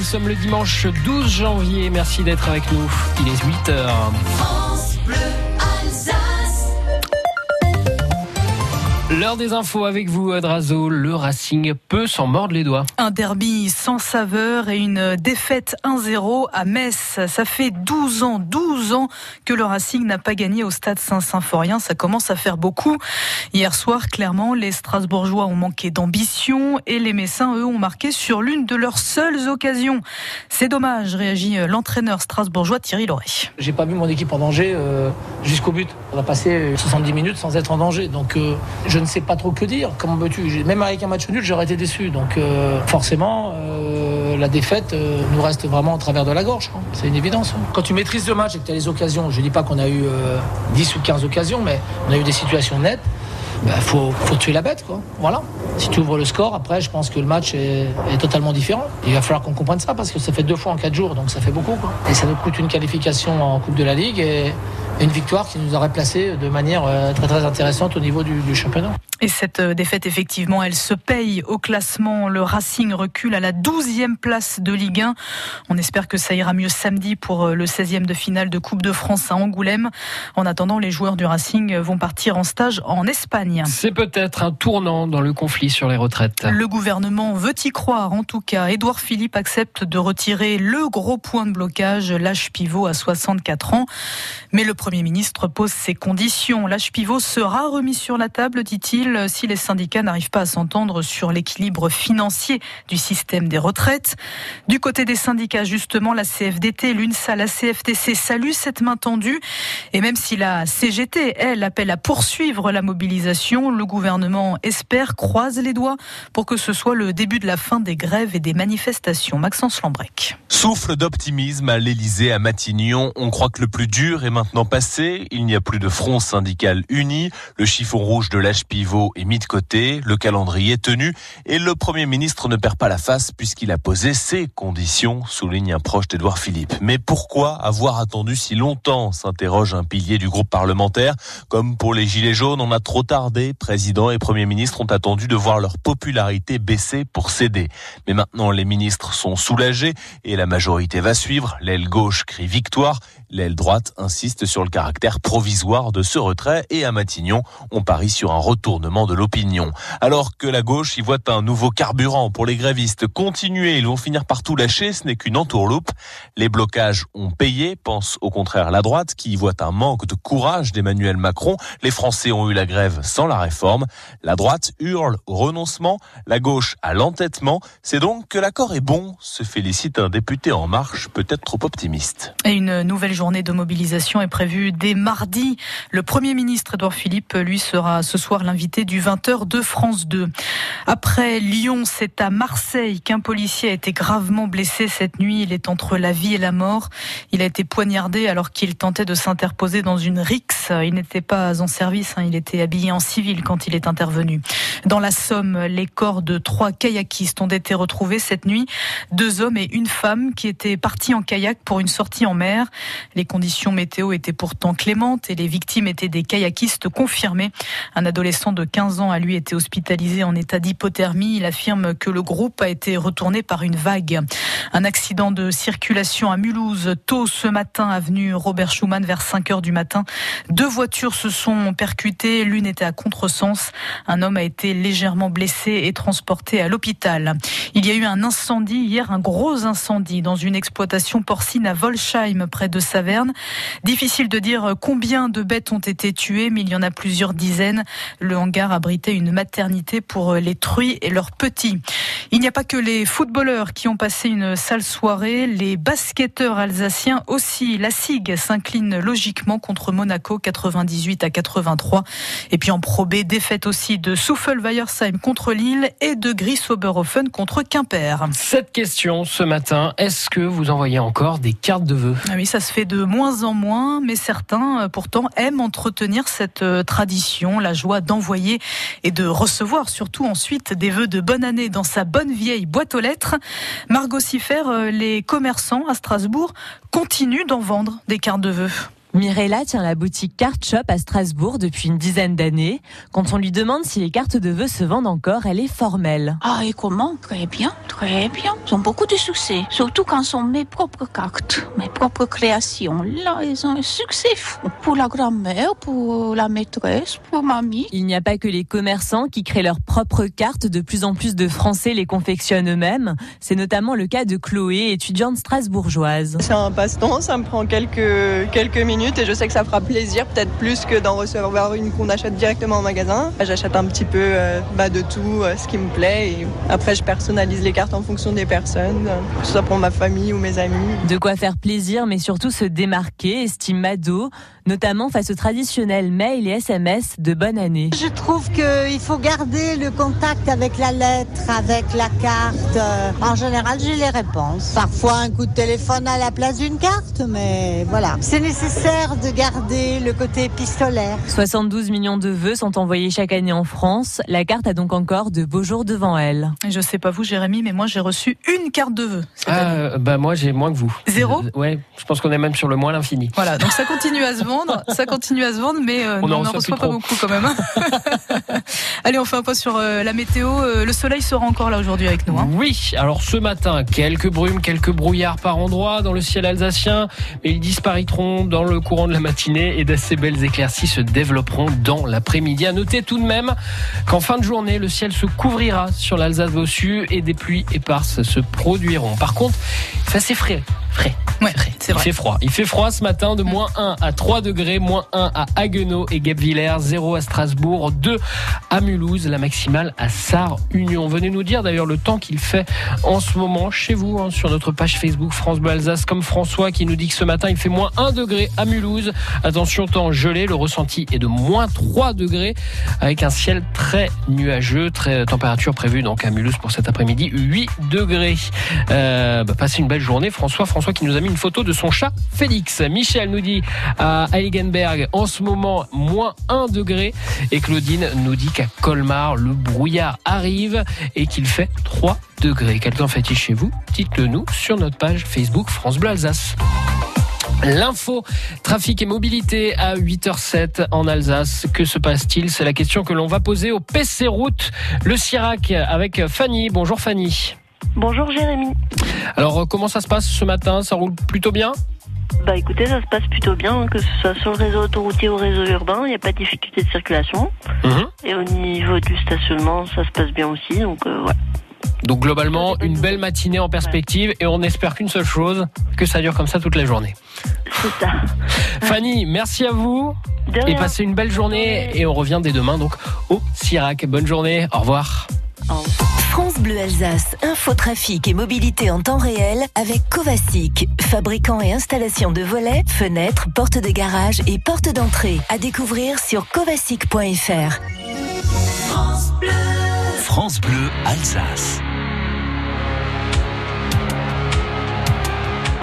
nous sommes le dimanche 12 janvier. Merci d'être avec nous. Il est 8h. France Bleu Alsace. L'heure des infos avec vous, Drazo. Le Racing peut s'en mordre les doigts. Un derby sans saveur et une défaite 1-0 à Metz. Ça fait 12 ans que le Racing n'a pas gagné au stade Saint-Symphorien. Ça commence à faire beaucoup. Hier soir, clairement, les Strasbourgeois ont manqué d'ambition et les Messins, eux, ont marqué sur l'une de leurs seules occasions. C'est dommage, réagit l'entraîneur strasbourgeois Thierry Lauré. J'ai pas vu mon équipe en danger jusqu'au but. On a passé 70 minutes sans être en danger. Donc je ne sais pas trop que dire. Comment veux-tu ? Même avec un match nul, j'aurais été déçu. Donc forcément, la défaite nous reste vraiment au travers de la gorge. C'est une évidence. Quand tu maîtrises le match et que tu as les occasions, je ne dis pas qu'on a eu 10 ou 15 occasions, mais on a eu des situations nettes. Faut tuer la bête, quoi. Voilà. Si tu ouvres le score, après, je pense que le match est totalement différent. Il va falloir qu'on comprenne ça parce que ça fait 2 fois en 4 jours, donc ça fait beaucoup, quoi. Et ça nous coûte une qualification en Coupe de la Ligue et une victoire qui nous aurait placé de manière très très intéressante au niveau du championnat. Et cette défaite, effectivement, elle se paye au classement. Le Racing recule à la 12e place de Ligue 1. On espère que ça ira mieux samedi pour le 16e de finale de Coupe de France à Angoulême. En attendant, les joueurs du Racing vont partir en stage en Espagne. C'est peut-être un tournant dans le conflit sur les retraites. Le gouvernement veut y croire. En tout cas, Édouard Philippe accepte de retirer le gros point de blocage, l'âge pivot à 64 ans. Mais le Premier ministre pose ses conditions. L'âge pivot sera remis sur la table, dit-il, si les syndicats n'arrivent pas à s'entendre sur l'équilibre financier du système des retraites. Du côté des syndicats, justement, la CFDT, l'UNSA, la CFTC saluent cette main tendue. Et même si la CGT, elle, appelle à poursuivre la mobilisation, le gouvernement espère, croise les doigts pour que ce soit le début de la fin des grèves et des manifestations. Maxence Lambrec. Souffle d'optimisme à l'Elysée, à Matignon. On croit que le plus dur est maintenant passé. Il n'y a plus de front syndical uni. Le chiffon rouge de l'âge pivot est mis de côté. Le calendrier est tenu. Et le Premier ministre ne perd pas la face puisqu'il a posé ses conditions, souligne un proche d'Édouard Philippe. Mais pourquoi avoir attendu si longtemps, s'interroge un pilier du groupe parlementaire. Comme pour les Gilets jaunes, on a trop tardé. Président et Premier ministre ont attendu de voir leur popularité baisser pour céder. Mais maintenant, les ministres sont soulagés et la majorité va suivre. L'aile gauche crie victoire. L'aile droite insiste sur le caractère provisoire de ce retrait et à Matignon, on parie sur un retournement de l'opinion. Alors que la gauche y voit un nouveau carburant pour les grévistes. Continuer, ils vont finir par tout lâcher, ce n'est qu'une entourloupe. Les blocages ont payé, pense au contraire la droite qui y voit un manque de courage d'Emmanuel Macron. Les Français ont eu la grève sans la réforme. La droite hurle au renoncement, la gauche à l'entêtement. C'est donc que l'accord est bon, se félicite un député En Marche, peut-être trop optimiste. Et une nouvelle journée de mobilisation est prévue dès mardi. Le Premier ministre Édouard Philippe, lui, sera ce soir l'invité du 20h de France 2. Après Lyon, c'est à Marseille qu'un policier a été gravement blessé cette nuit. Il est entre la vie et la mort. Il a été poignardé alors qu'il tentait de s'interposer dans une rixe. Il n'était pas en service, il était habillé en civil quand il est intervenu. Dans la Somme, les corps de 3 kayakistes ont été retrouvés cette nuit. 2 hommes et une femme qui étaient partis en kayak pour une sortie en mer. Les conditions météo étaient pourtant clémentes et les victimes étaient des kayakistes confirmés. Un adolescent de 15 ans a lui été hospitalisé en état d'hypothermie. Il affirme que le groupe a été retourné par une vague. Un accident de circulation à Mulhouse tôt ce matin, avenue Robert Schumann vers 5h du matin. 2 voitures se sont percutées, l'une était à contresens. Un homme a été légèrement blessé et transporté à l'hôpital. Il y a eu un incendie hier, un gros incendie dans une exploitation porcine à Volsheim près de Saverne. Difficile de dire combien de bêtes ont été tuées, mais il y en a plusieurs dizaines. Le hangar abritait une maternité pour les truies et leurs petits. Il n'y a pas que les footballeurs qui ont passé une sale soirée, les basketteurs alsaciens aussi. La SIG s'incline logiquement contre Monaco 98-83. Et puis en Pro B, défaite aussi de Souffel-Weiersheim contre Lille et de Gris-Oberhofen contre Quimper. Cette question ce matin, est-ce que vous envoyez encore des cartes de vœux ? Oui, ça se fait de moins en moins, mais certains pourtant aiment entretenir cette tradition, la joie d'envoyer et de recevoir surtout ensuite des vœux de bonne année dans sa bonne vieille boîte aux lettres. Margot Siffer, les commerçants à Strasbourg continuent d'en vendre des cartes de vœux. Mirella tient la boutique Card Shop à Strasbourg depuis une dizaine d'années. Quand on lui demande si les cartes de vœux se vendent encore, elle est formelle. Ah, et comment? Très bien, très bien. Ils ont beaucoup de succès. Surtout quand ce sont mes propres cartes, mes propres créations. Là, ils ont un succès fou. Pour la grand-mère, pour la maîtresse, pour mamie. Il n'y a pas que les commerçants qui créent leurs propres cartes. De plus en plus de Français les confectionnent eux-mêmes. C'est notamment le cas de Chloé, étudiante strasbourgeoise. C'est un passe-temps, ça me prend quelques minutes et je sais que ça fera plaisir, peut-être plus que d'en recevoir une qu'on achète directement en magasin. J'achète un petit peu de tout, ce qui me plaît et après je personnalise les cartes en fonction des personnes, que ce soit pour ma famille ou mes amis. De quoi faire plaisir mais surtout se démarquer, estime Mado, notamment face aux traditionnels mails et SMS de bonne année. Je trouve qu'il faut garder le contact avec la lettre, avec la carte. En général, j'ai les réponses. Parfois un coup de téléphone à la place d'une carte, mais voilà. C'est nécessaire de garder le côté épistolaire. 72 millions de vœux sont envoyés chaque année en France. La carte a donc encore de beaux jours devant elle. Je sais pas vous, Jérémy, mais moi j'ai reçu une carte de vœux. Moi j'ai moins que vous. 0 ? Ouais, je pense qu'on est même sur le moins l'infini. Voilà, donc ça continue à se vendre, mais on n'en reçoit pas beaucoup quand même. Allez, on fait un point sur la météo. Le soleil sera encore là aujourd'hui avec nous. Oui, alors ce matin, quelques brumes, quelques brouillards par endroits dans le ciel alsacien, mais ils disparaîtront dans le courant de la matinée et d'assez belles éclaircies se développeront dans l'après-midi. À noter tout de même qu'en fin de journée, le ciel se couvrira sur l'Alsace bossu et des pluies éparses se produiront. Par contre, il fait assez frais. Ouais, c'est vrai. Il fait froid ce matin de moins 1 à 3 degrés, moins 1 à Haguenau et Guebwiller, 0 à Strasbourg, 2 à Mulhouse, la maximale à Sarre-Union. Venez nous dire d'ailleurs le temps qu'il fait en ce moment chez vous, sur notre page Facebook France Bleu Alsace, comme François qui nous dit que ce matin il fait moins 1 degré à Mulhouse. Attention, temps gelé, le ressenti est de moins 3 degrés avec un ciel très nuageux, température prévue donc à Mulhouse pour cet après-midi, 8 degrés. Passez une belle journée François qui nous a mis une photo de son chat Félix. Michel nous dit à Heiligenberg en ce moment moins 1 degré et Claudine nous dit qu'à Colmar le brouillard arrive et qu'il fait 3 degrés. Quel temps fait-il chez vous? Dites-le nous sur notre page Facebook France Bleu Alsace. L'info, trafic et mobilité à 8h07 en Alsace. Que se passe-t-il? C'est la question que l'on va poser au PC Route, le Sirac, avec Fanny. Bonjour Fanny. Bonjour Jérémy. Alors comment ça se passe ce matin? Ça roule plutôt bien? Écoutez, ça se passe plutôt bien, que ce soit sur le réseau autoroutier ou réseau urbain, il n'y a pas de difficulté de circulation. Et au niveau du stationnement, ça se passe bien aussi, donc voilà. Donc globalement, une belle matinée en perspective et on espère qu'une seule chose, que ça dure comme ça toute la journée. C'est ça. Fanny, merci à vous et passez une belle journée et on revient dès demain donc au Sirac. Bonne journée, au revoir. France Bleu Alsace, infotrafic et mobilité en temps réel avec Kovacic, fabricant et installation de volets, fenêtres, portes de garage et portes d'entrée. À découvrir sur kovacic.fr. France Bleu Alsace.